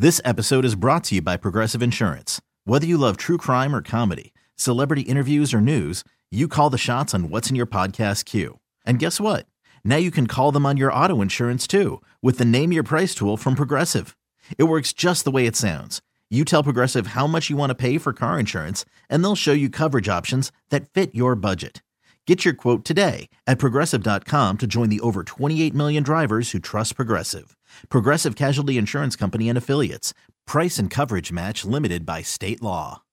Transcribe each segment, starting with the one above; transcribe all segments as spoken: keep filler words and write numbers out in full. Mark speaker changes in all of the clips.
Speaker 1: This episode is brought to you by Progressive Insurance. Whether you love true crime or comedy, celebrity interviews or news, you call the shots on what's in your podcast queue. And guess what? Now you can call them on your auto insurance too with the Name Your Price tool from Progressive. It works just the way it sounds. You tell Progressive how much you want to pay for car insurance, and they'll show you coverage options that fit your budget. Get your quote today at Progressive dot com to join the over twenty-eight million drivers who trust Progressive. Progressive Casualty Insurance Company and Affiliates. Price and coverage match limited by state law.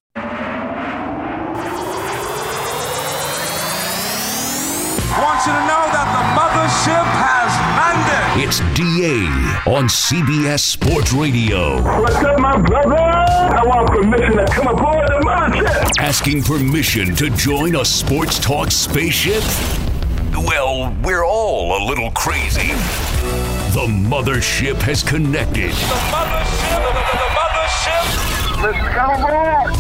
Speaker 2: I want you to know that the mothership has landed.
Speaker 3: It's D A on C B S Sports Radio.
Speaker 4: What's up, my brother? I want permission to come aboard the mothership.
Speaker 3: Asking permission to join a sports talk spaceship? Well, we're all a little crazy. The mothership has connected.
Speaker 2: The mothership, the, the, the mothership.
Speaker 4: Let's come aboard.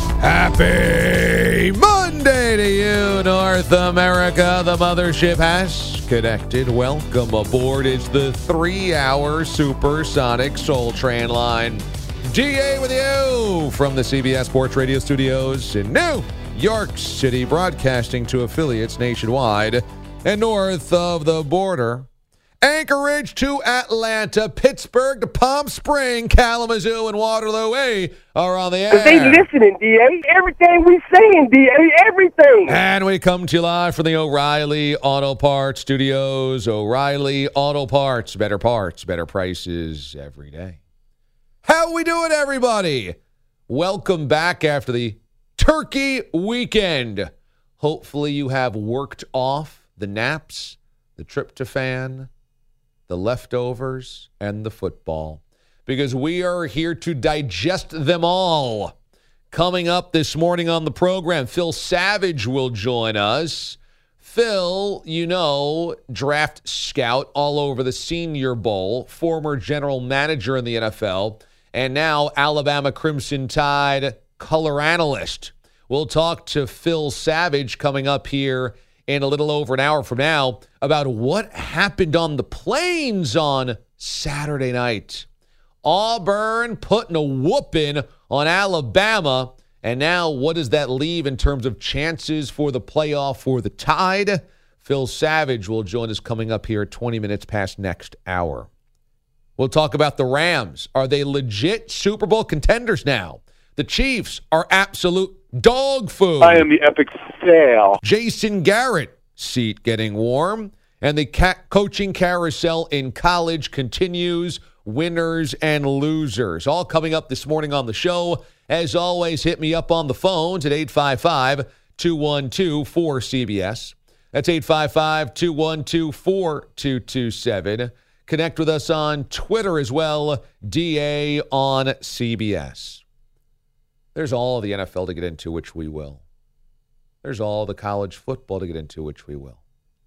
Speaker 5: Happy Monday to you, North America. The mothership has connected. Welcome aboard. It's the three-hour supersonic Soul Train line. D A with you from the C B S Sports Radio studios in New York City, broadcasting to affiliates nationwide and north of the border. Anchorage to Atlanta, Pittsburgh to Palm Springs, Kalamazoo, and Waterloo A are on the air.
Speaker 4: They listening, D A. Everything we saying, D A. Everything.
Speaker 5: And we come to you live from the O'Reilly Auto Parts Studios. O'Reilly Auto Parts. Better parts, better prices every day. How we doing, everybody? Welcome back after the turkey weekend. Hopefully you have worked off the naps, the tryptophan, the leftovers, and the football, because we are here to digest them all. Coming up this morning on the program, Phil Savage will join us. Phil, you know, draft scout all over the Senior Bowl, former general manager in the N F L, and now Alabama Crimson Tide color analyst. We'll talk to Phil Savage coming up here in a little over an hour from now about what happened on the plains on Saturday night. Auburn putting a whooping on Alabama. And now what does that leave in terms of chances for the playoff for the Tide? Phil Savage will join us coming up here at twenty minutes past next hour. We'll talk about the Rams. Are they legit Super Bowl contenders now? The Chiefs are absolute dog food.
Speaker 4: I am the epic fail.
Speaker 5: Jason Garrett, seat getting warm. And the ca- coaching carousel in college continues. Winners and losers. All coming up this morning on the show. As always, hit me up on the phones at eight five five, two one two, four C B S. That's eight five five, two one two, four two two seven. Connect with us on Twitter as well, D A on C B S. There's all the N F L to get into, which we will. There's all the college football to get into, which we will.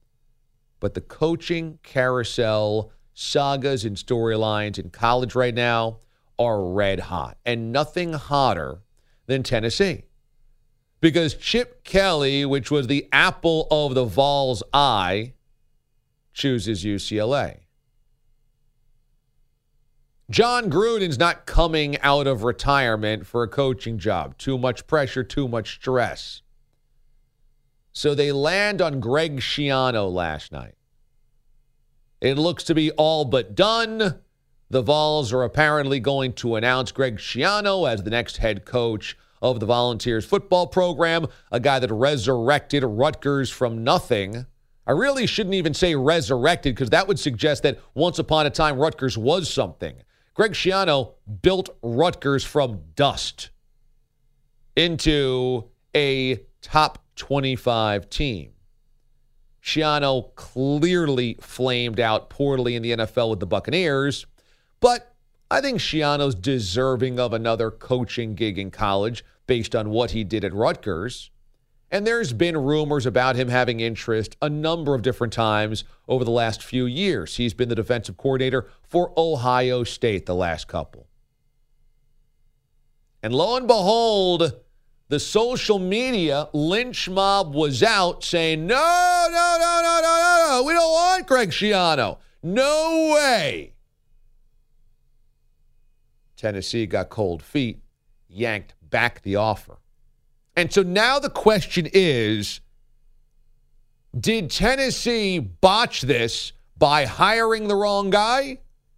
Speaker 5: But the coaching carousel sagas and storylines in college right now are red hot. And nothing hotter than Tennessee. Because Chip Kelly, which was the apple of the Vols' eye, chooses U C L A. John Gruden's not coming out of retirement for a coaching job. Too much pressure, too much stress. So they land on Greg Schiano last night. It looks to be all but done. The Vols are apparently going to announce Greg Schiano as the next head coach of the Volunteers football program, a guy that resurrected Rutgers from nothing. I really shouldn't even say resurrected, because that would suggest that once upon a time Rutgers was something. Greg Schiano built Rutgers from dust into a top twenty-five team. Schiano clearly flamed out poorly in the N F L with the Buccaneers, but I think Schiano's deserving of another coaching gig in college based on what he did at Rutgers. And there's been rumors about him having interest a number of different times over the last few years. He's been the defensive coordinator for Ohio State the last couple. And lo and behold, the social media lynch mob was out saying, no, no, no, no, no, no, no, we don't want Greg Schiano. No way. Tennessee got cold feet, yanked back the offer. And so now the question is, did Tennessee botch this by hiring the wrong guy?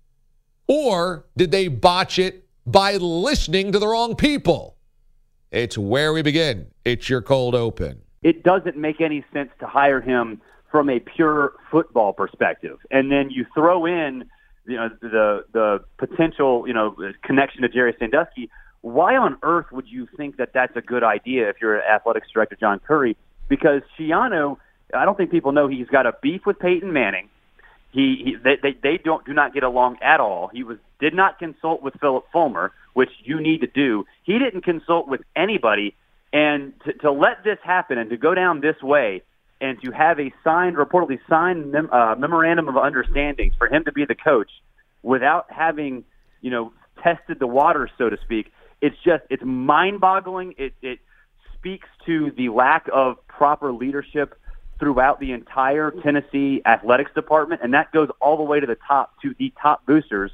Speaker 5: Or did they botch it by listening to the wrong people? It's where we begin. It's your cold open.
Speaker 6: It doesn't make any sense to hire him from a pure football perspective. And then you throw in, you know, the the potential, you know, connection to Jerry Sandusky. Why on earth would you think that that's a good idea if you're athletics director John Currie? Because Schiano, I don't think people know he's got a beef with Peyton Manning. He, he they, they they don't do not get along at all. He was did not consult with Philip Fulmer, which you need to do. He didn't consult with anybody, and to, to let this happen and to go down this way and to have a signed, reportedly signed mem, uh, memorandum of understanding for him to be the coach without having, you know, tested the waters, so to speak, it's just it's mind-boggling. It it speaks to the lack of proper leadership throughout the entire Tennessee athletics department, and that goes all the way to the top, to the top boosters.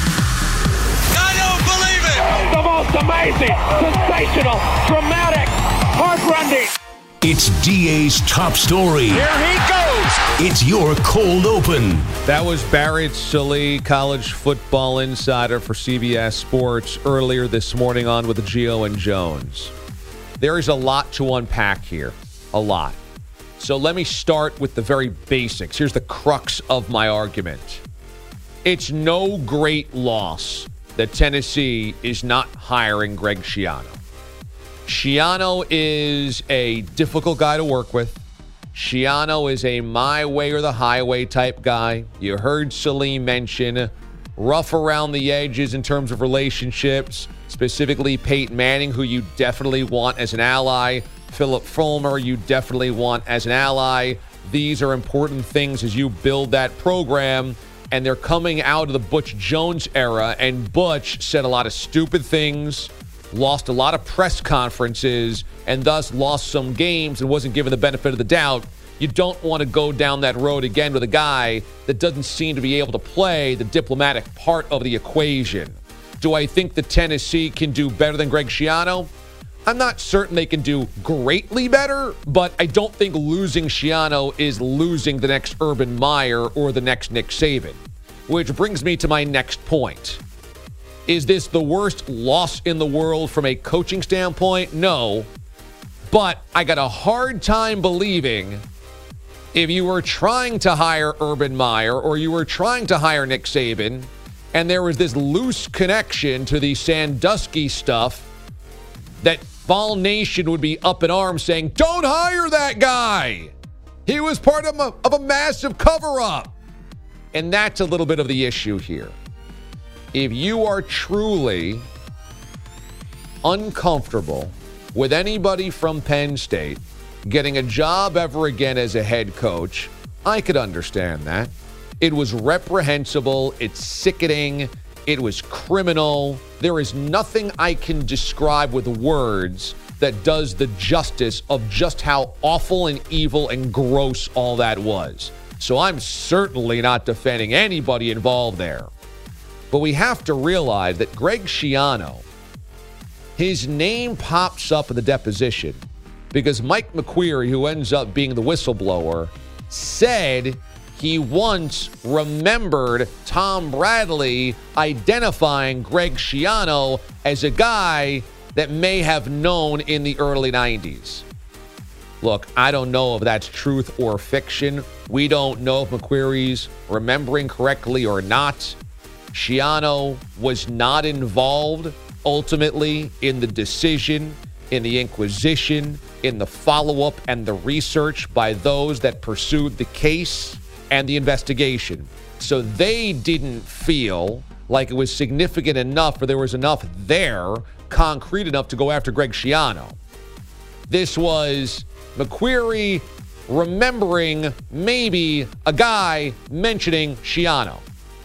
Speaker 2: I don't believe it!
Speaker 4: The most amazing, sensational, dramatic, heart-rending.
Speaker 3: It's D A's top story.
Speaker 2: Here he goes!
Speaker 3: It's your cold open.
Speaker 5: That was Barrett Sallee, college football insider for C B S Sports, earlier this morning on with Gio and Jones. There is a lot to unpack here, a lot. So let me start with the very basics. Here's the crux of my argument. It's no great loss that Tennessee is not hiring Greg Schiano. Schiano is a difficult guy to work with. Schiano is a my way or the highway type guy. You heard Salim mention rough around the edges in terms of relationships, specifically Peyton Manning, who you definitely want as an ally. Philip Fulmer, you definitely want as an ally. These are important things as you build that program, and they're coming out of the Butch Jones era, and Butch said a lot of stupid things, lost a lot of press conferences, and thus lost some games and wasn't given the benefit of the doubt. You don't want to go down that road again with a guy that doesn't seem to be able to play the diplomatic part of the equation. Do I think that Tennessee can do better than Greg Schiano? I'm not certain they can do greatly better, but I don't think losing Schiano is losing the next Urban Meyer or the next Nick Saban. Which brings me to my next point. Is this the worst loss in the world from a coaching standpoint? No. But I got a hard time believing if you were trying to hire Urban Meyer or you were trying to hire Nick Saban and there was this loose connection to the Sandusky stuff, that Vol Nation would be up in arms saying, don't hire that guy. He was part of a, of a massive cover-up. And that's a little bit of the issue here. If you are truly uncomfortable with anybody from Penn State getting a job ever again as a head coach, I could understand that. It was reprehensible. It's sickening. It was criminal. There is nothing I can describe with words that does the justice of just how awful and evil and gross all that was. So I'm certainly not defending anybody involved there. But we have to realize that Greg Schiano, his name pops up in the deposition because Mike McQueary, who ends up being the whistleblower, said he once remembered Tom Bradley identifying Greg Schiano as a guy that may have known in the early nineties. Look, I don't know if that's truth or fiction. We don't know if McQueary's remembering correctly or not. Schiano was not involved ultimately in the decision, in the inquisition, in the follow-up and the research by those that pursued the case and the investigation. So they didn't feel like it was significant enough or there was enough there, concrete enough to go after Greg Schiano. This was McQueary remembering maybe a guy mentioning Schiano.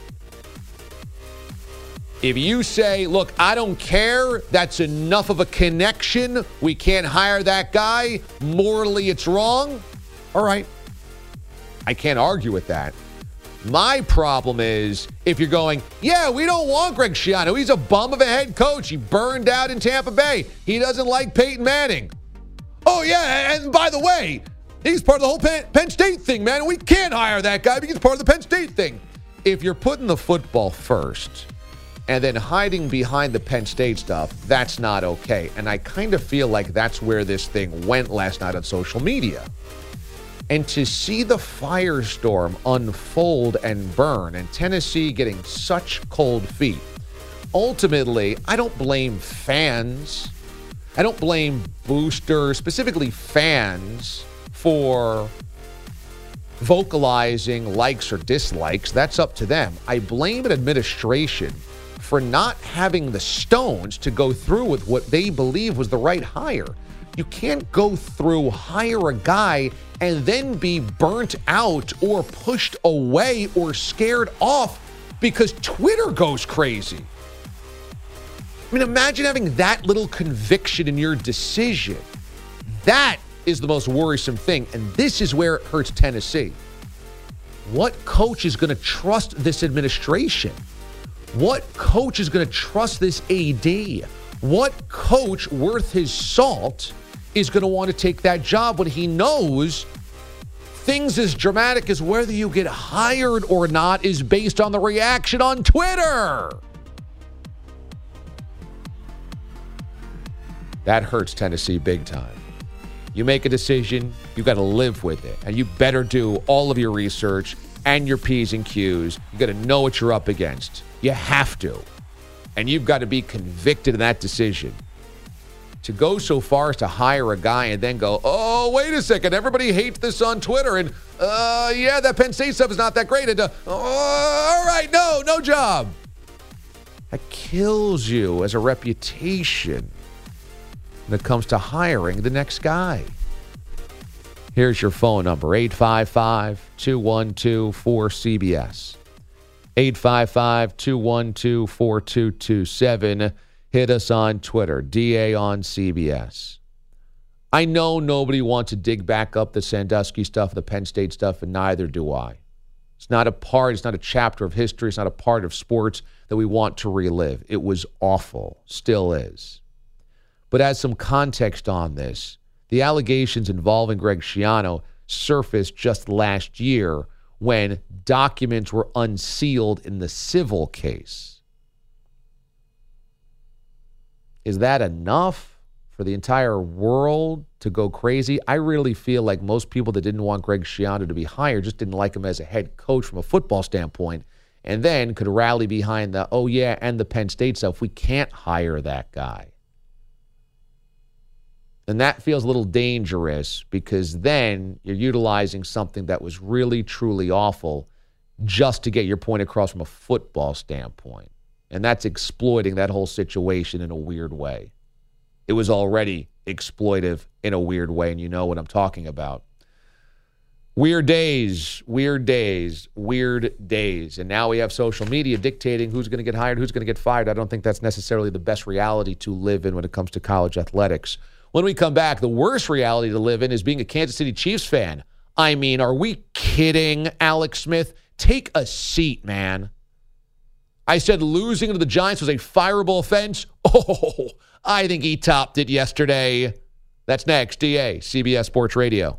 Speaker 5: If you say, look, I don't care, that's enough of a connection, we can't hire that guy, morally it's wrong, all right. I can't argue with that. My problem is if you're going, yeah, we don't want Greg Schiano. He's a bum of a head coach. He burned out in Tampa Bay. He doesn't like Peyton Manning. Oh, yeah, and by the way, he's part of the whole Penn, Penn State thing, man. We can't hire that guy because he's part of the Penn State thing. If you're putting the football first and then hiding behind the Penn State stuff, that's not okay. And I kind of feel like that's where this thing went last night on social media. And to see the firestorm unfold and burn and Tennessee getting such cold feet, ultimately, I don't blame fans. I don't blame boosters, specifically fans, for vocalizing likes or dislikes. That's up to them. I blame an administration for not having the stones to go through with what they believe was the right hire. You can't go through, hire a guy, and then be burnt out or pushed away or scared off because Twitter goes crazy. I mean, imagine having that little conviction in your decision. That is the most worrisome thing, and this is where it hurts Tennessee. What coach is going to trust this administration? What coach is going to trust this A D? What coach worth his salt is going to want to take that job when he knows things as dramatic as whether you get hired or not is based on the reaction on Twitter? That hurts Tennessee big time. You make a decision, you got to live with it. And you better do all of your research and your P's and Q's. You got to know what you're up against. You have to. And you've got to be convicted in that decision. To go so far as to hire a guy and then go, oh, wait a second, everybody hates this on Twitter. And, uh, yeah, that Penn State stuff is not that great. And, uh, oh, all right, no, no job. That kills you as a reputation when it comes to hiring the next guy. Here's your phone number, eight five five, two one two, four C B S. eight five five, two one two, four two two seven. Hit us on Twitter, D A on C B S. I know nobody wants to dig back up the Sandusky stuff, the Penn State stuff, and neither do I. It's not a part, it's not a chapter of history, it's not a part of sports that we want to relive. It was awful, still is. But as some context on this, the allegations involving Greg Schiano surfaced just last year when documents were unsealed in the civil case. Is that enough for the entire world to go crazy? I really feel like most people that didn't want Greg Schiano to be hired just didn't like him as a head coach from a football standpoint, and then could rally behind the, oh yeah, and the Penn State stuff. We can't hire that guy. And that feels a little dangerous because then you're utilizing something that was really, truly awful just to get your point across from a football standpoint. And that's exploiting that whole situation in a weird way. It was already exploitive in a weird way, and you know what I'm talking about. Weird days, weird days, weird days. And now we have social media dictating who's going to get hired, who's going to get fired. I don't think that's necessarily the best reality to live in when it comes to college athletics. When we come back, the worst reality to live in is being a Kansas City Chiefs fan. I mean, are we kidding, Alex Smith? Take a seat, man. I said losing to the Giants was a fireable offense. Oh, I think he topped it yesterday. That's next. D A, C B S Sports Radio.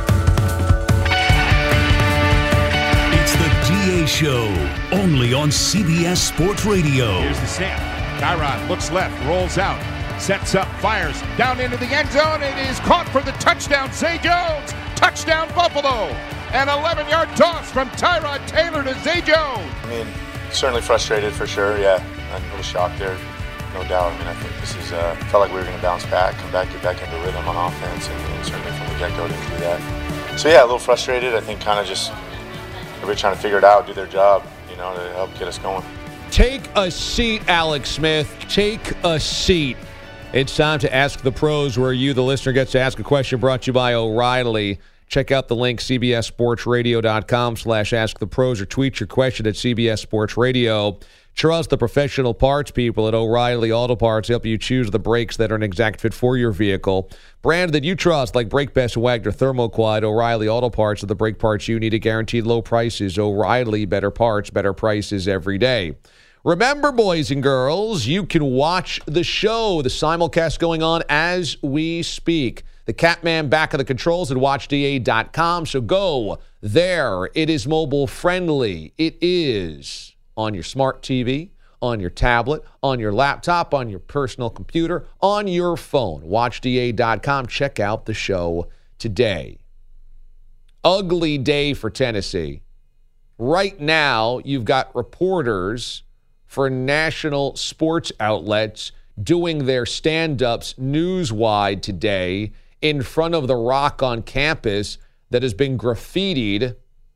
Speaker 3: It's the D A Show, only on C B S Sports Radio.
Speaker 7: Here's the snap. Tyrod looks left, rolls out, sets up, fires down into the end zone. It is caught for the touchdown. Zay Jones, touchdown Buffalo. An eleven-yard toss from Tyrod Taylor to Zay Jones.
Speaker 8: I mean, certainly frustrated for sure, yeah. I'm a little shocked there, no doubt. I mean, I think this is, uh, felt like we were going to bounce back, come back, get back into rhythm on offense, and, and certainly from the get-go didn't do that. So, yeah, a little frustrated. I think kind of just everybody trying to figure it out, do their job, you know, to help get us going.
Speaker 5: Take a seat, Alex Smith. Take a seat. It's time to Ask the Pros, where you, the listener, gets to ask a question brought to you by O'Reilly. Check out the link, cbssportsradio.com slash ask the pros, or tweet your question at C B S Sports Radio. Trust the professional parts people at O'Reilly Auto Parts to help you choose the brakes that are an exact fit for your vehicle. Brand that you trust, like Brake Best, Wagner, Thermoquad, O'Reilly Auto Parts are the brake parts you need at guaranteed low prices. O'Reilly, better parts, better prices every day. Remember, boys and girls, you can watch the show, the simulcast going on as we speak. The Catman back of the controls at watch d a dot com. So go there. It is mobile friendly. It is on your smart T V, on your tablet, on your laptop, on your personal computer, on your phone. watch d a dot com. Check out the show today. Ugly day for Tennessee. Right now, you've got reporters for national sports outlets doing their stand-ups newswide today in front of the rock on campus that has been graffitied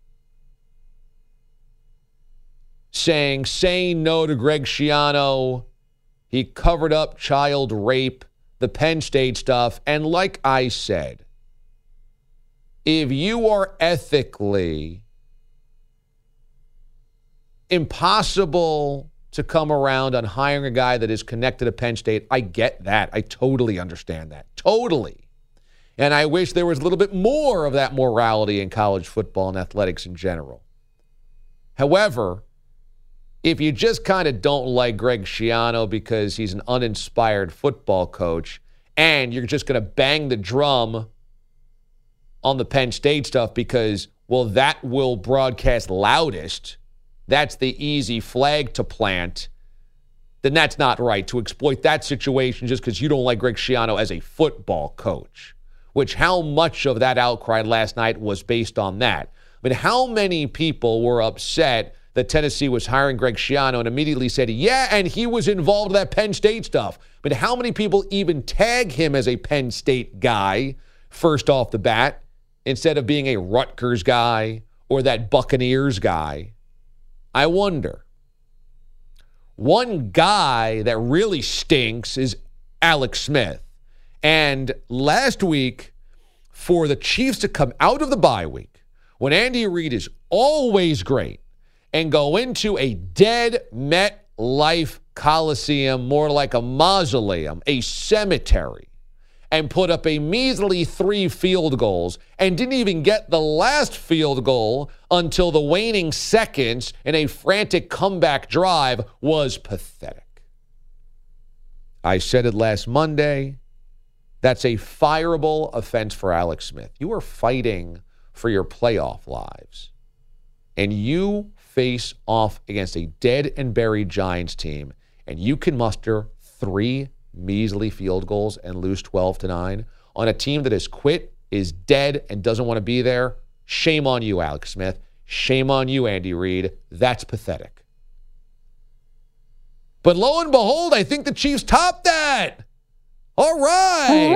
Speaker 5: saying, say no to Greg Schiano. He covered up child rape, the Penn State stuff. And like I said, if you are ethically impossible to come around on hiring a guy that is connected to Penn State, I get that. I totally understand that. Totally. And I wish there was a little bit more of that morality in college football and athletics in general. However, if you just kind of don't like Greg Schiano because he's an uninspired football coach and you're just going to bang the drum on the Penn State stuff because, well, that will broadcast loudest, that's the easy flag to plant, then that's not right to exploit that situation just because you don't like Greg Schiano as a football coach, which how much of that outcry last night was based on that. I mean, how many people were upset that Tennessee was hiring Greg Schiano and immediately said, yeah, and he was involved in that Penn State stuff. But how many people even tag him as a Penn State guy first off the bat instead of being a Rutgers guy or that Buccaneers guy? I wonder. One guy that really stinks is Alex Smith. And last week, for the Chiefs to come out of the bye week, when Andy Reid is always great, and go into a dead MetLife Coliseum, more like a mausoleum, a cemetery, and put up a measly three field goals and didn't even get the last field goal until the waning seconds in a frantic comeback drive was pathetic. I said it last Monday. That's a fireable offense for Alex Smith. You are fighting for your playoff lives, and you face off against a dead and buried Giants team, and you can muster three measly field goals and lose twelve to nine on a team that has quit, is dead, and doesn't want to be there. Shame on you, Alex Smith. Shame on you, Andy Reid. That's pathetic. But lo and behold, I think the Chiefs topped that. All right.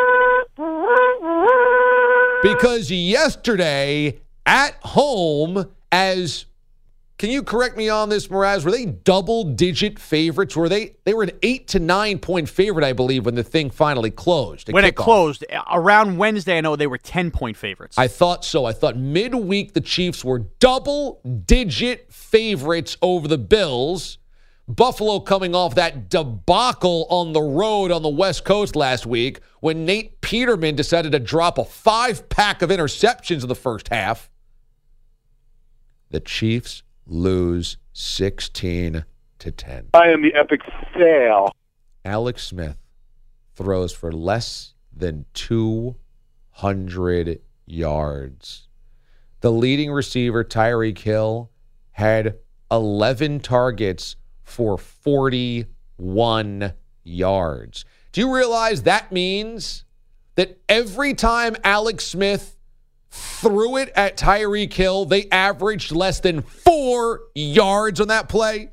Speaker 5: Because yesterday at home, as can you correct me on this, Mraz? Were they double-digit favorites? Were they? They were an eight to nine point favorite, I believe, when the thing finally closed.
Speaker 9: When it closed around Wednesday, I know they were ten point favorites.
Speaker 5: I thought so. I thought midweek the Chiefs were double-digit favorites over the Bills. Buffalo coming off that debacle on the road on the West Coast last week when Nate Peterman decided to drop a five-pack of interceptions in the first half. The Chiefs lose sixteen to ten.
Speaker 4: I am the epic fail.
Speaker 5: Alex Smith throws for less than two hundred yards. The leading receiver, Tyreek Hill, had eleven targets for forty-one yards. Do you realize that means that every time Alex Smith threw it at Tyreek Hill, they averaged less than four yards on that play?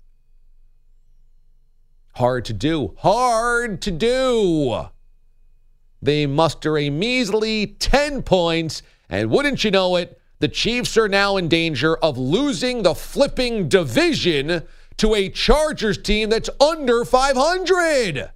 Speaker 5: Hard to do. Hard to do. They muster a measly ten points, and wouldn't you know it, the Chiefs are now in danger of losing the flipping division to a Chargers team that's under five hundred.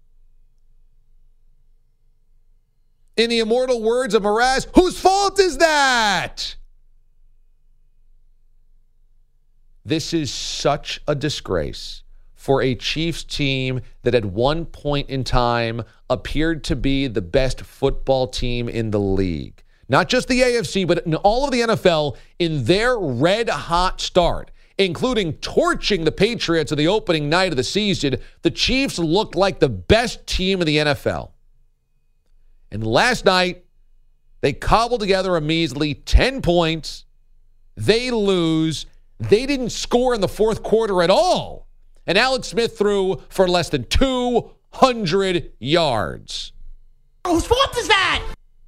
Speaker 5: In the immortal words of Mraz, whose fault is that? This is such a disgrace for a Chiefs team that at one point in time appeared to be the best football team in the league. Not just the A F C, but in all of the N F L in their red-hot start, including torching the Patriots on the opening night of the season. The Chiefs looked like the best team in the N F L. And last night, they cobbled together a measly ten points. They lose. They didn't score in the fourth quarter at all. And Alex Smith threw for less than two hundred yards.
Speaker 10: Whose fault is that?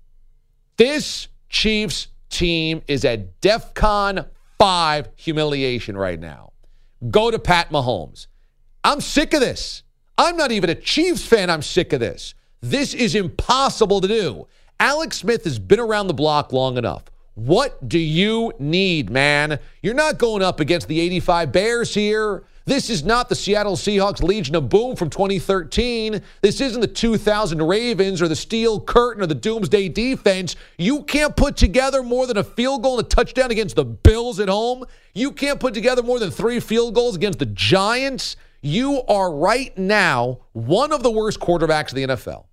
Speaker 5: This Chiefs team is at DEFCON five humiliation right now. Go to Pat Mahomes. I'm sick of this. I'm not even a Chiefs fan. I'm sick of this. This is impossible to do. Alex Smith has been around the block long enough. What do you need, man? You're not going up against the eighty-five Bears here. This is not the Seattle Seahawks Legion of Boom from twenty thirteen. This isn't the two thousand Ravens or the Steel Curtain or the Doomsday Defense. You can't put together more than a field goal and a touchdown against the Bills at home. You can't put together more than three field goals against the Giants. You are right now one of the worst quarterbacks in the N F L.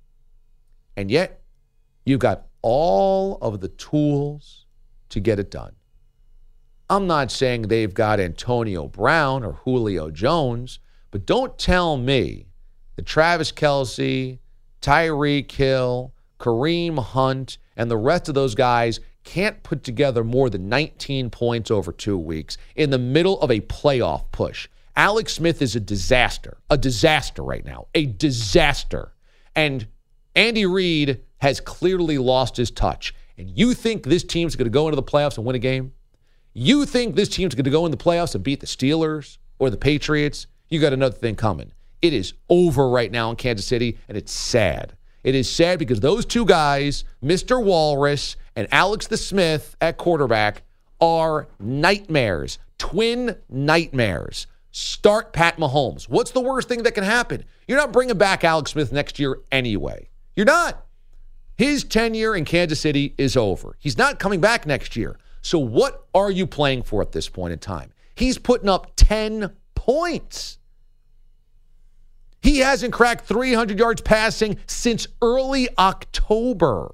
Speaker 5: And yet, you've got all of the tools to get it done. I'm not saying they've got Antonio Brown or Julio Jones, but don't tell me that Travis Kelce, Tyreek Hill, Kareem Hunt, and the rest of those guys can't put together more than nineteen points over two weeks in the middle of a playoff push. Alex Smith is a disaster, a disaster right now, a disaster. And Andy Reid has clearly lost his touch. And you think this team's going to go into the playoffs and win a game? You think this team's going to go in the playoffs and beat the Steelers or the Patriots? You got another thing coming. It is over right now in Kansas City, and it's sad. It is sad because those two guys, Mister Walrus and Alex the Smith at quarterback, are nightmares, twin nightmares. Start Pat Mahomes. What's the worst thing that can happen? You're not bringing back Alex Smith next year anyway. You're not. His tenure in Kansas City is over. He's not coming back next year. So what are you playing for at this point in time? He's putting up ten points. He hasn't cracked three hundred yards passing since early October.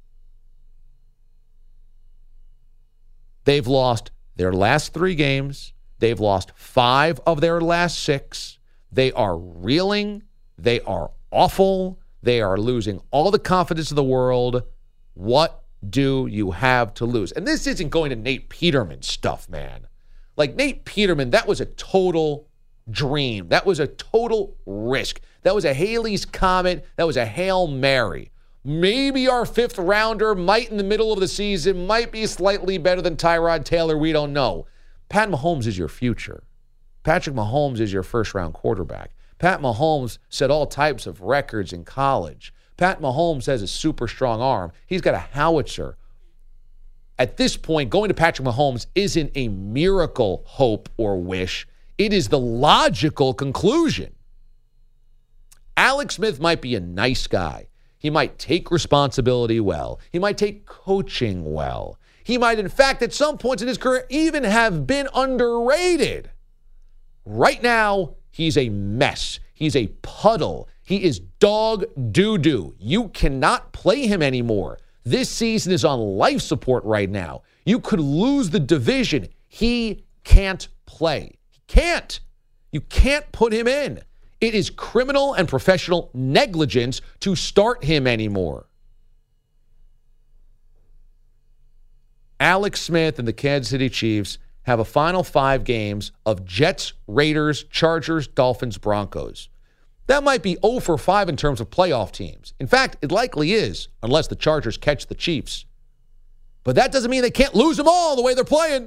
Speaker 5: They've lost their last three games. They've lost five of their last six. They are reeling. They are awful. They are losing all the confidence of the world. What do you have to lose? And this isn't going to Nate Peterman stuff, man. Like Nate Peterman, that was a total dream. That was a total risk. That was a Haley's Comet. That was a Hail Mary. Maybe our fifth rounder might in the middle of the season might be slightly better than Tyrod Taylor. We don't know. Pat Mahomes is your future. Patrick Mahomes is your first-round quarterback. Pat Mahomes set all types of records in college. Pat Mahomes has a super strong arm. He's got a howitzer. At this point, going to Patrick Mahomes isn't a miracle hope or wish. It is the logical conclusion. Alex Smith might be a nice guy. He might take responsibility well. He might take coaching well. He might, in fact, at some points in his career, even have been underrated. Right now, he's a mess. He's a puddle. He is dog doo-doo. You cannot play him anymore. This season is on life support right now. You could lose the division. He can't play. He can't. You can't put him in. It is criminal and professional negligence to start him anymore. Alex Smith and the Kansas City Chiefs have a final five games of Jets, Raiders, Chargers, Dolphins, Broncos. That might be oh for five in terms of playoff teams. In fact, it likely is, unless the Chargers catch the Chiefs. But that doesn't mean they can't lose them all the way they're playing.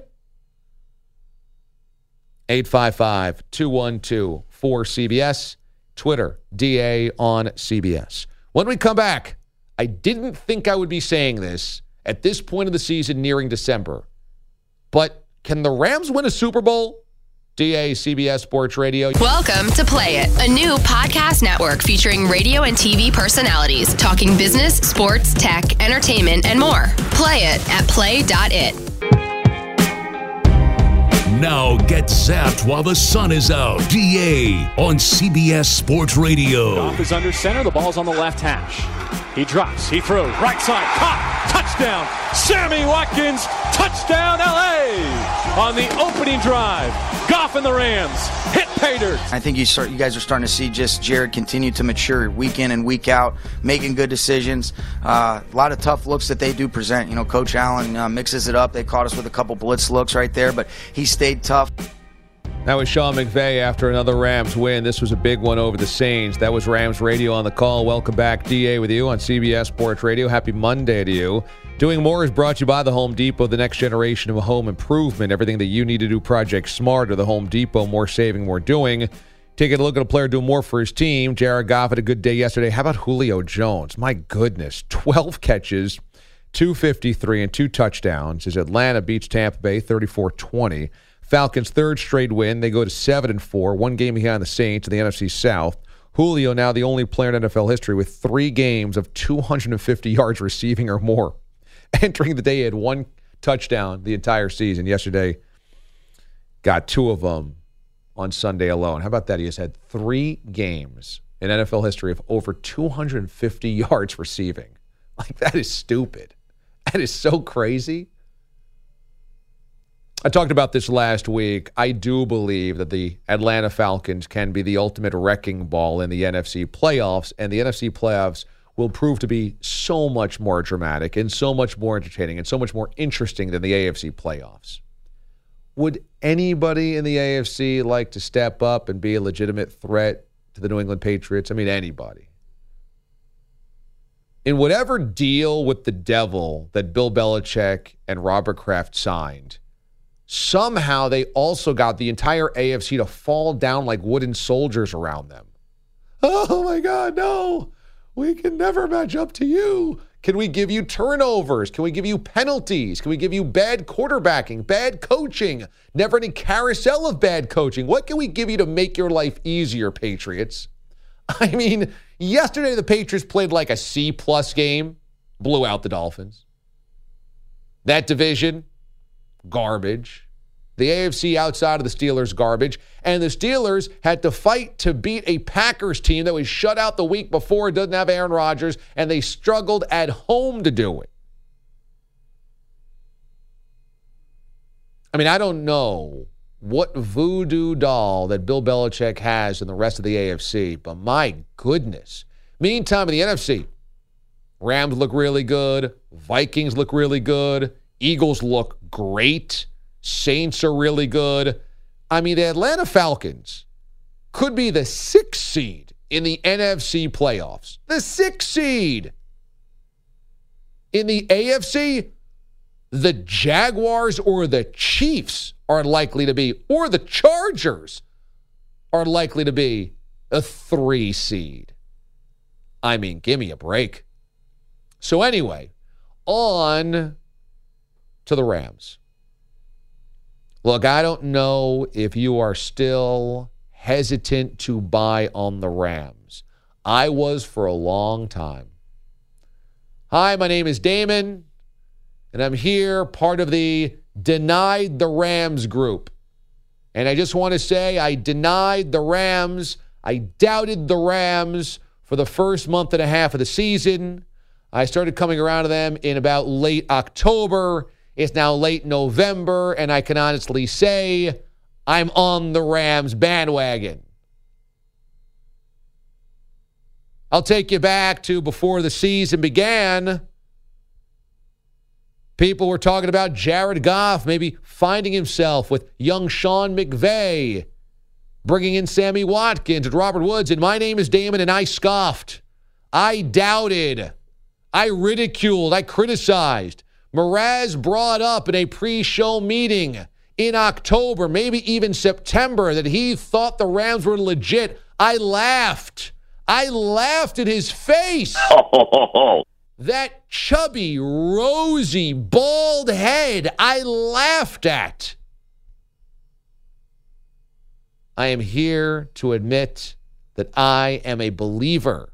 Speaker 5: eight five five, two one two, four C B S. Twitter, D A on C B S. When we come back, I didn't think I would be saying this at this point of the season nearing December. But can the Rams win a Super Bowl? D A, C B S Sports Radio.
Speaker 11: Welcome to Play It, a new podcast network featuring radio and T V personalities talking business, sports, tech, entertainment, and more. Play it at play dot it.
Speaker 3: Now get zapped while the sun is out. D A on C B S Sports Radio.
Speaker 12: Goff is under center. The ball's on the left hash. He drops. He throws. Right side. Caught. Touchdown. Sammy Watkins. Touchdown L A on the opening drive. Goff and the Rams hit pay dirt.
Speaker 13: I think you start. You guys are starting to see just Jared continue to mature week in and week out, making good decisions. Uh, a lot of tough looks that they do present. You know, Coach Allen uh, mixes it up. They caught us with a couple blitz looks right there, but he stayed tough.
Speaker 5: That was Sean McVay after another Rams win. This was a big one over the Saints. That was Rams Radio on the call. Welcome back, D A with you on C B S Sports Radio. Happy Monday to you. Doing More is brought to you by the Home Depot, the next generation of home improvement. Everything that you need to do Project Smarter. The Home Depot, more saving, more doing. Taking a look at a player doing more for his team. Jared Goff had a good day yesterday. How about Julio Jones? My goodness, twelve catches, two fifty-three, and two touchdowns as Atlanta beats Tampa Bay thirty-four twenty. Falcons' third straight win. They go to seven and four, one game behind the Saints in the N F C South. Julio now the only player in N F L history with three games of two hundred fifty yards receiving or more. Entering the day, he had one touchdown the entire season. Yesterday, got two of them on Sunday alone. How about that? He has had three games in N F L history of over two hundred fifty yards receiving. Like, that is stupid. That is so crazy. I talked about this last week. I do believe that the Atlanta Falcons can be the ultimate wrecking ball in the N F C playoffs, and the N F C playoffs will prove to be so much more dramatic and so much more entertaining and so much more interesting than the A F C playoffs. Would anybody in the A F C like to step up and be a legitimate threat to the New England Patriots? I mean, anybody. In whatever deal with the devil that Bill Belichick and Robert Kraft signed, somehow they also got the entire A F C to fall down like wooden soldiers around them. Oh, my God, no. We can never match up to you. Can we give you turnovers? Can we give you penalties? Can we give you bad quarterbacking, bad coaching, never any carousel of bad coaching? What can we give you to make your life easier, Patriots? I mean, yesterday the Patriots played like a C-plus game, blew out the Dolphins. That division, garbage. The A F C outside of the Steelers, garbage. And the Steelers had to fight to beat a Packers team that was shut out the week before. It doesn't have Aaron Rodgers, and they struggled at home to do it. I mean, I don't know what voodoo doll that Bill Belichick has in the rest of the A F C, but my goodness. Meantime, in the N F C, Rams look really good. Vikings look really good. Eagles look great. Saints are really good. I mean, the Atlanta Falcons could be the sixth seed in the N F C playoffs. The sixth seed. In the A F C, the Jaguars or the Chiefs are likely to be, or the Chargers are likely to be a three seed. I mean, give me a break. So anyway, on to the Rams. Look, I don't know if you are still hesitant to buy on the Rams. I was for a long time. Hi, my name is Damon, and I'm here, part of the Denied the Rams group. And I just want to say I denied the Rams. I doubted the Rams for the first month and a half of the season. I started coming around to them in about late October. It's now late November, and I can honestly say I'm on the Rams bandwagon. I'll take you back to before the season began. People were talking about Jared Goff maybe finding himself with young Sean McVay, bringing in Sammy Watkins and Robert Woods, and my name is Damon, and I scoffed. I doubted. I ridiculed. I criticized. Mraz brought up in a pre-show meeting in October, maybe even September, that he thought the Rams were legit. I laughed. I laughed in his face. That chubby, rosy, bald head, I laughed at. I am here to admit that I am a believer.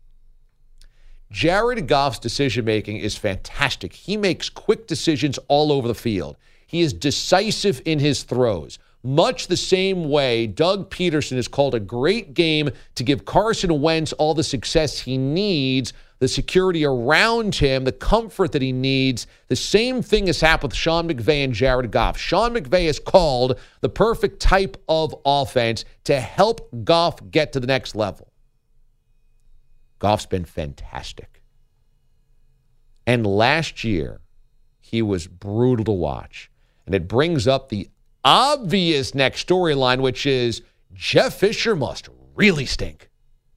Speaker 5: Jared Goff's decision-making is fantastic. He makes quick decisions all over the field. He is decisive in his throws. much the same way Doug Peterson has called a great game to give Carson Wentz all the success he needs, the security around him, the comfort that he needs. The same thing has happened with Sean McVay and Jared Goff. Sean McVay has called the perfect type of offense to help Goff get to the next level. Goff's been fantastic. And last year, he was brutal to watch. And it brings up the obvious next storyline, which is Jeff Fisher must really stink.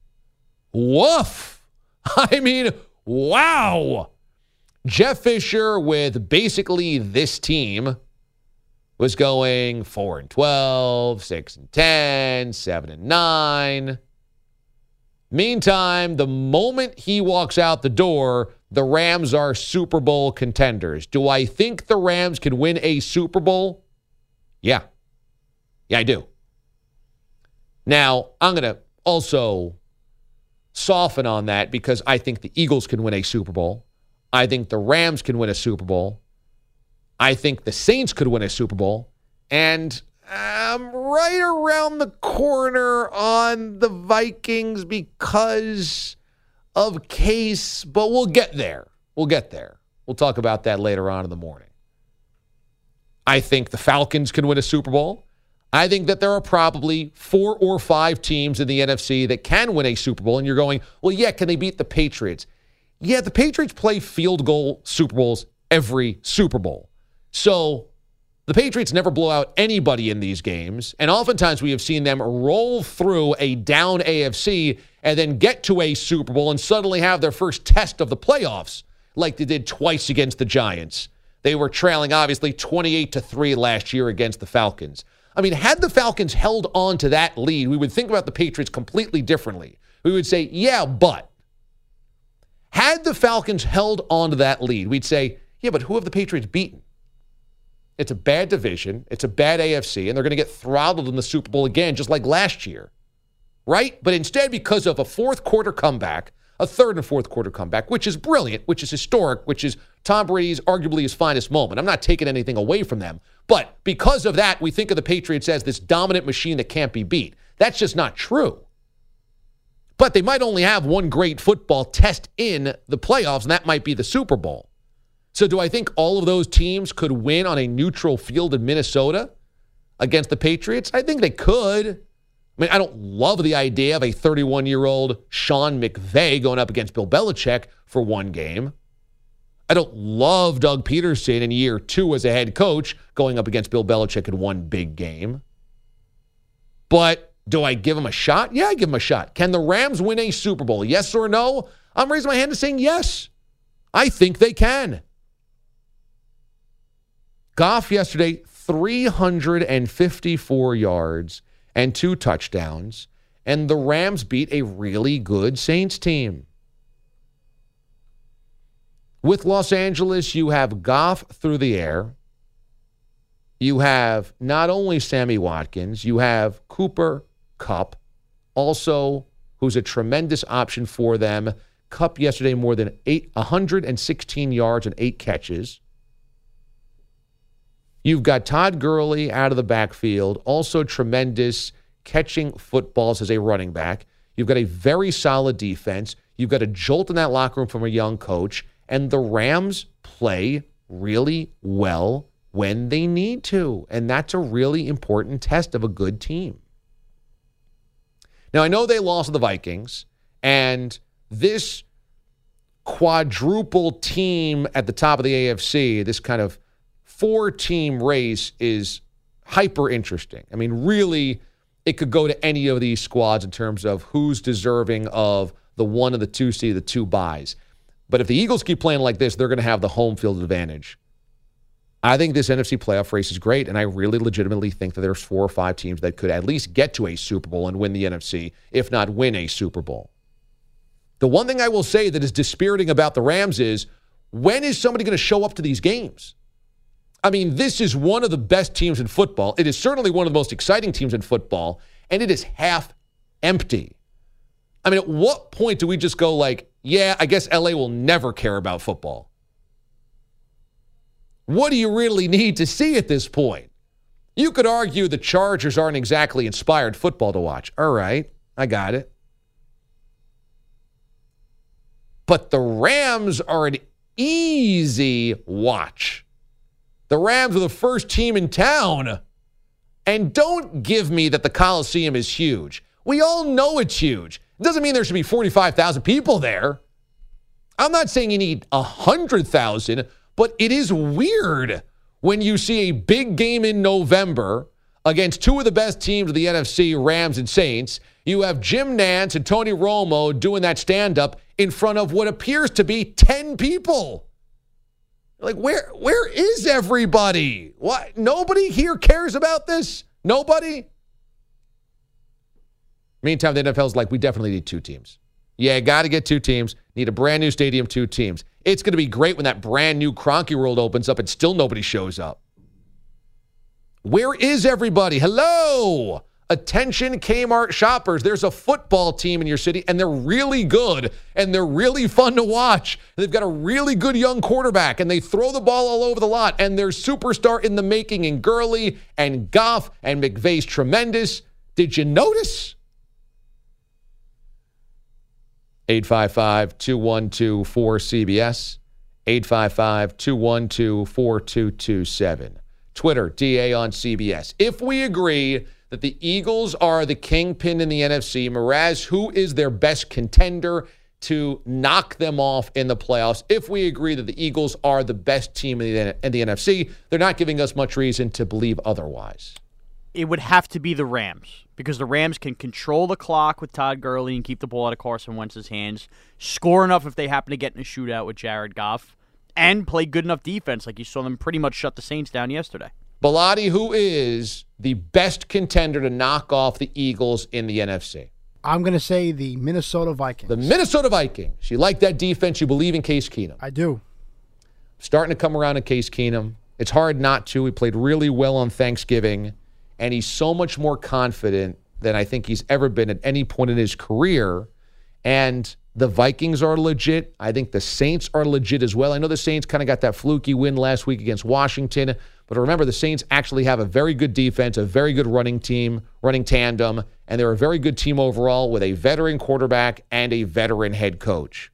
Speaker 5: Woof. I mean, wow. Jeff Fisher with basically this team was going four and twelve, six and ten, seven and nine. Meantime, the moment he walks out the door, the Rams are Super Bowl contenders. Do I think the Rams can win a Super Bowl? Yeah. Yeah, I do. Now, I'm going to also soften on that because I think the Eagles can win a Super Bowl. I think the Rams can win a Super Bowl. I think the Saints could win a Super Bowl. And I'm right around the corner on the Vikings because of Case, but we'll get there. We'll get there. We'll talk about that later on in the morning. I think the Falcons can win a Super Bowl. I think that there are probably four or five teams in the N F C that can win a Super Bowl, and you're going, well, yeah, can they beat the Patriots? Yeah, the Patriots play field goal Super Bowls every Super Bowl. So the Patriots never blow out anybody in these games, and oftentimes we have seen them roll through a down A F C and then get to a Super Bowl and suddenly have their first test of the playoffs like they did twice against the Giants. They were trailing, obviously, twenty-eight to three last year against the Falcons. I mean, had the Falcons held on to that lead, we would think about the Patriots completely differently. We would say, yeah, but. Had the Falcons held on to that lead, we'd say, yeah, but who have the Patriots beaten? It's a bad division. It's a bad A F C, and they're going to get throttled in the Super Bowl again, just like last year. Right? But instead, because of a fourth quarter comeback, a third and fourth quarter comeback, which is brilliant, which is historic, which is Tom Brady's arguably his finest moment. I'm not taking anything away from them. But because of that, we think of the Patriots as this dominant machine that can't be beat. That's just not true. But they might only have one great football test in the playoffs, and that might be the Super Bowl. So do I think all of those teams could win on a neutral field in Minnesota against the Patriots? I think they could. I mean, I don't love the idea of a thirty-one-year-old Sean McVay going up against Bill Belichick for one game. I don't love Doug Peterson in year two as a head coach going up against Bill Belichick in one big game. But do I give him a shot? Yeah, I give him a shot. Can the Rams win a Super Bowl? Yes or no? I'm raising my hand and saying yes. I think they can. Goff yesterday, three hundred fifty-four yards and two touchdowns, and the Rams beat a really good Saints team. With Los Angeles, you have Goff through the air. You have not only Sammy Watkins, you have Cooper Kupp, also who's a tremendous option for them. Kupp yesterday more than eight, one hundred sixteen yards and eight catches. You've got Todd Gurley out of the backfield, also tremendous catching footballs as a running back. You've got a very solid defense. You've got a jolt in that locker room from a young coach. And the Rams play really well when they need to. And that's a really important test of a good team. Now, I know they lost to the Vikings, and this quadruple team at the top of the A F C, this kind of four-team race, is hyper interesting. I mean, really, it could go to any of these squads in terms of who's deserving of the one and the two seed, the two buys. But if the Eagles keep playing like this, they're going to have the home field advantage. I think this N F C playoff race is great, and I really legitimately think that there's four or five teams that could at least get to a Super Bowl and win the N F C, if not win a Super Bowl. The one thing I will say that is dispiriting about the Rams is, when is somebody going to show up to these games? I mean, this is one of the best teams in football. It is certainly one of the most exciting teams in football, and it is half empty. I mean, at what point do we just go like, yeah, I guess L A will never care about football? What do you really need to see at this point? You could argue the Chargers aren't exactly inspired football to watch. All right, I got it. But the Rams are an easy watch. The Rams are the first team in town. And don't give me that the Coliseum is huge. We all know it's huge. It doesn't mean there should be forty-five thousand people there. I'm not saying you need one hundred thousand, but it is weird when you see a big game in November against two of the best teams of the N F C, Rams and Saints. You have Jim Nantz and Tony Romo doing that stand-up in front of what appears to be ten people. Like, where where is everybody? What? Nobody here cares about this? Nobody? Meantime, the N F L's like, we definitely need two teams. Yeah, got to get two teams. Need a brand new stadium, two teams. It's going to be great when that brand new Kroenke World opens up and still nobody shows up. Where is everybody? Hello? Attention Kmart shoppers. There's a football team in your city, and they're really good, and they're really fun to watch. They've got a really good young quarterback, and they throw the ball all over the lot, and there's superstar in the making in Gurley and Goff, and McVay's tremendous. Did you notice? eight five five, two one two, four C B S, eight five five, two one two, four two two seven. Twitter, D A on C B S. If we agree that the Eagles are the kingpin in the N F C, Mraz, who is their best contender to knock them off in the playoffs? If we agree that the Eagles are the best team in the, in the N F C, they're not giving us much reason to believe otherwise.
Speaker 9: It would have to be the Rams, because the Rams can control the clock with Todd Gurley and keep the ball out of Carson Wentz's hands, score enough if they happen to get in a shootout with Jared Goff, and play good enough defense like you saw them pretty much shut the Saints down yesterday.
Speaker 5: Bilotti, who is the best contender to knock off the Eagles in the N F C?
Speaker 14: I'm going to say the Minnesota Vikings.
Speaker 5: The Minnesota Vikings. You like that defense. You believe in Case Keenum.
Speaker 14: I do.
Speaker 5: Starting to come around in Case Keenum. It's hard not to. He played really well on Thanksgiving, and he's so much more confident than I think he's ever been at any point in his career. And the Vikings are legit. I think the Saints are legit as well. I know the Saints kind of got that fluky win last week against Washington, but remember, the Saints actually have a very good defense, a very good running team, running tandem, and they're a very good team overall with a veteran quarterback and a veteran head coach.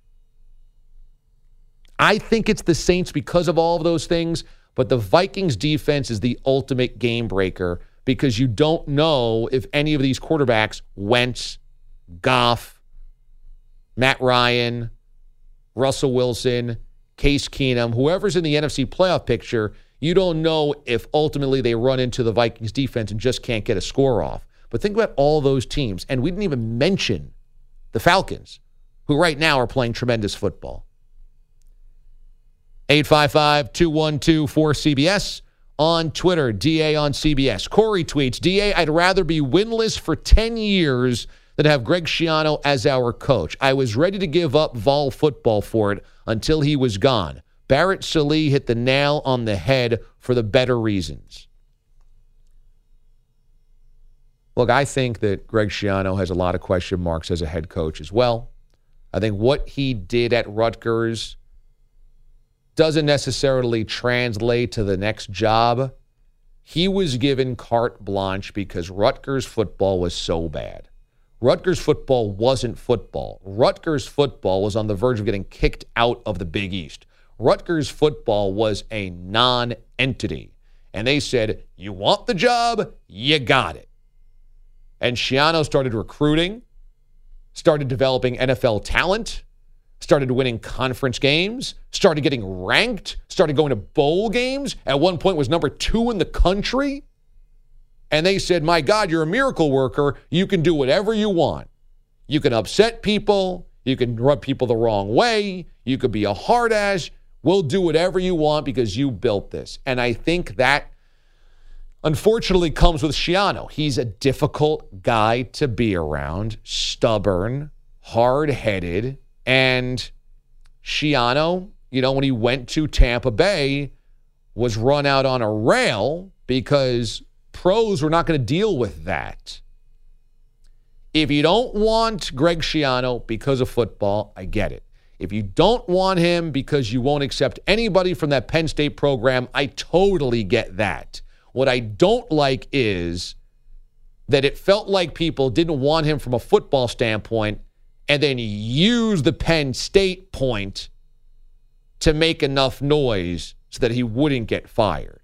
Speaker 5: I think it's the Saints because of all of those things, but the Vikings defense is the ultimate game breaker because you don't know if any of these quarterbacks, Wentz, Goff, Matt Ryan, Russell Wilson, Case Keenum, whoever's in the N F C playoff picture, you don't know if ultimately they run into the Vikings defense and just can't get a score off. But think about all those teams, and we didn't even mention the Falcons, who right now are playing tremendous football. eight five five, two one two, four C B S. On Twitter, D A on C B S. Corey tweets, D A, I'd rather be winless for ten years than have Greg Schiano as our coach. I was ready to give up Vol football for it until he was gone. Barrett Sallee hit the nail on the head for the better reasons. Look, I think that Greg Schiano has a lot of question marks as a head coach as well. I think what he did at Rutgers doesn't necessarily translate to the next job. He was given carte blanche because Rutgers football was so bad. Rutgers football wasn't football. Rutgers football was on the verge of getting kicked out of the Big East. Rutgers football was a non-entity. And they said, you want the job? You got it. And Schiano started recruiting, started developing N F L talent, started winning conference games, started getting ranked, started going to bowl games. At one point was number two in the country. And they said, my God, you're a miracle worker. You can do whatever you want. You can upset people. You can rub people the wrong way. You could be a hard ass. We'll do whatever you want because you built this. And I think that, unfortunately, comes with Schiano. He's a difficult guy to be around, stubborn, hard-headed. And Schiano, you know, when he went to Tampa Bay, was run out on a rail because pros were not going to deal with that. If you don't want Greg Schiano because of football, I get it. If you don't want him because you won't accept anybody from that Penn State program, I totally get that. What I don't like is that it felt like people didn't want him from a football standpoint and then use the Penn State point to make enough noise so that he wouldn't get fired.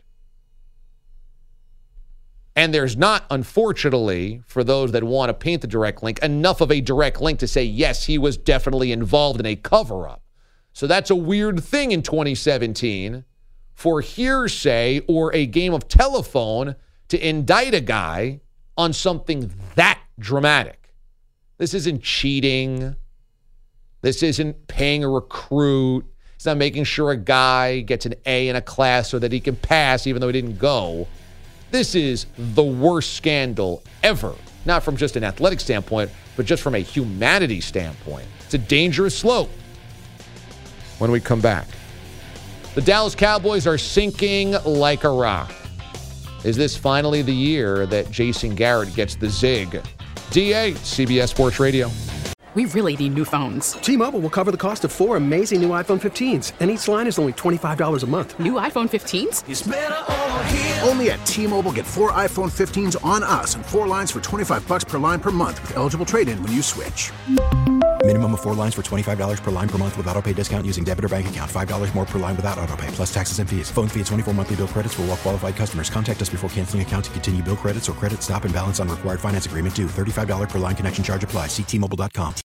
Speaker 5: And there's not, unfortunately, for those that want to paint the direct link, enough of a direct link to say, yes, he was definitely involved in a cover-up. So that's a weird thing in twenty seventeen for hearsay or a game of telephone to indict a guy on something that dramatic. This isn't cheating. This isn't paying a recruit. It's not making sure a guy gets an A in a class so that he can pass even though he didn't go. This is the worst scandal ever, not from just an athletic standpoint, but just from a humanity standpoint. It's a dangerous slope. When we come back, the Dallas Cowboys are sinking like a rock. Is this finally the year that Jason Garrett gets the zig? D A, C B S Sports Radio.
Speaker 15: We really need new phones.
Speaker 16: T-Mobile will cover the cost of four amazing new iPhone fifteens, and each line is only twenty-five dollars a month.
Speaker 15: New iPhone fifteens?
Speaker 17: It's better over here. Only at T-Mobile, get four iPhone fifteens on us and four lines for twenty-five dollars per line per month with eligible trade-in when you switch.
Speaker 18: Minimum of four lines for twenty-five dollars per line per month with autopay discount using debit or bank account. five dollars more per line without autopay, plus taxes and fees. Phone fee at twenty-four monthly bill credits for well-qualified customers. Contact us before canceling account to continue bill credits or credit stop and balance on required finance agreement due. thirty-five dollars per line connection charge applies. See T Mobile dot com.